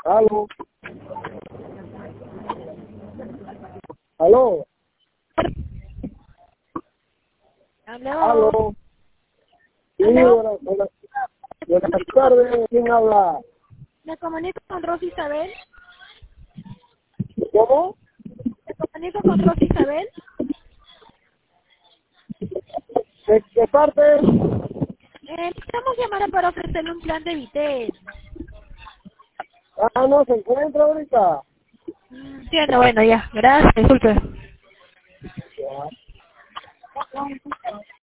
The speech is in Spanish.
Aló. Aló. Aló. Aló. Sí, Aló. buenas tardes. ¿Quién habla? Me comunico con Rosy Isabel. ¿Cómo? Me comunico con Rosy Isabel. ¿De qué parte? Estamos llamando para ofrecerle un plan de Vitel. Ah, no, se encuentra ahorita. Entiendo, bueno, ya. Gracias, disculpe. Ya.